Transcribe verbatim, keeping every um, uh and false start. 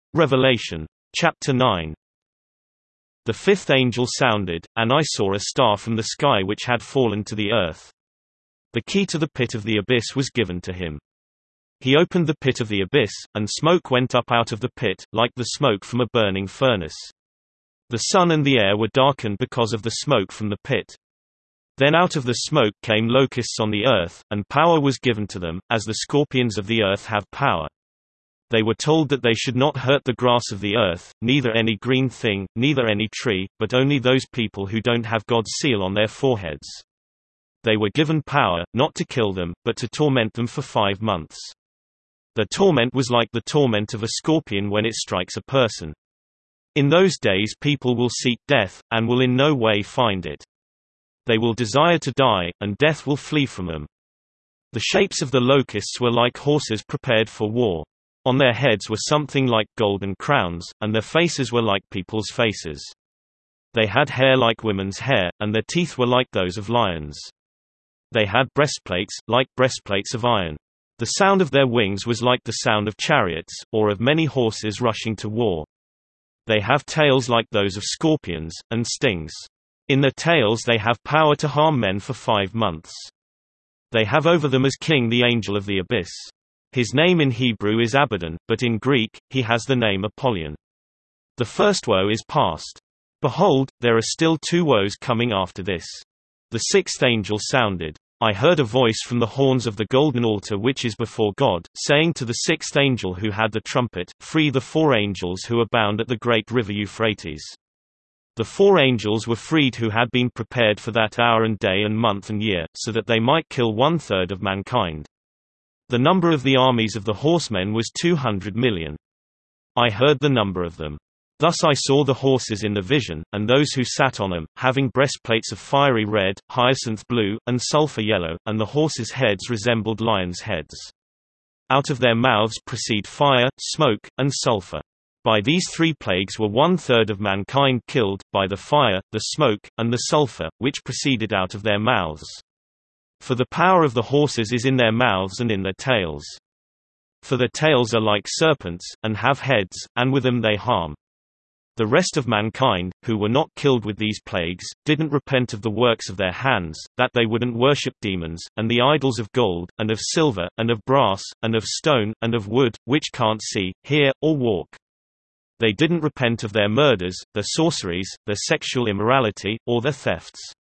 Revelation. Chapter nine. The fifth angel sounded, and I saw a star from the sky which had fallen to the earth. The key to the pit of the abyss was given to him. He opened the pit of the abyss, and smoke went up out of the pit, like the smoke from a burning furnace. The sun and the air were darkened because of the smoke from the pit. Then out of the smoke came locusts on the earth, and power was given to them, as the scorpions of the earth have power. They were told that they should not hurt the grass of the earth, neither any green thing, neither any tree, but only those people who don't have God's seal on their foreheads. They were given power, not to kill them, but to torment them for five months. The torment was like the torment of a scorpion when it strikes a person. In those days people will seek death, and will in no way find it. They will desire to die, and death will flee from them. The shapes of the locusts were like horses prepared for war. On their heads were something like golden crowns, and their faces were like people's faces. They had hair like women's hair, and their teeth were like those of lions. They had breastplates, like breastplates of iron. The sound of their wings was like the sound of chariots, or of many horses rushing to war. They have tails like those of scorpions, and stings. In their tails they have power to harm men for five months. They have over them as king the angel of the abyss. His name in Hebrew is Abaddon, but in Greek, he has the name Apollyon. The first woe is past. Behold, there are still two woes coming after this. The sixth angel sounded. I heard a voice from the horns of the golden altar which is before God, saying to the sixth angel who had the trumpet, Free the four angels who are bound at the great river Euphrates. The four angels were freed who had been prepared for that hour and day and month and year, so that they might kill one-third of mankind. The number of the armies of the horsemen was two hundred million. I heard the number of them. Thus I saw the horses in the vision, and those who sat on them, having breastplates of fiery red, hyacinth blue, and sulfur yellow, and the horses' heads resembled lions' heads. Out of their mouths proceed fire, smoke, and sulfur. By these three plagues were one-third of mankind killed, by the fire, the smoke, and the sulfur, which proceeded out of their mouths. For the power of the horses is in their mouths and in their tails. For their tails are like serpents, and have heads, and with them they harm. The rest of mankind, who were not killed with these plagues, didn't repent of the works of their hands, that they wouldn't worship demons, and the idols of gold, and of silver, and of brass, and of stone, and of wood, which can't see, hear, or walk. They didn't repent of their murders, their sorceries, their sexual immorality, or their thefts.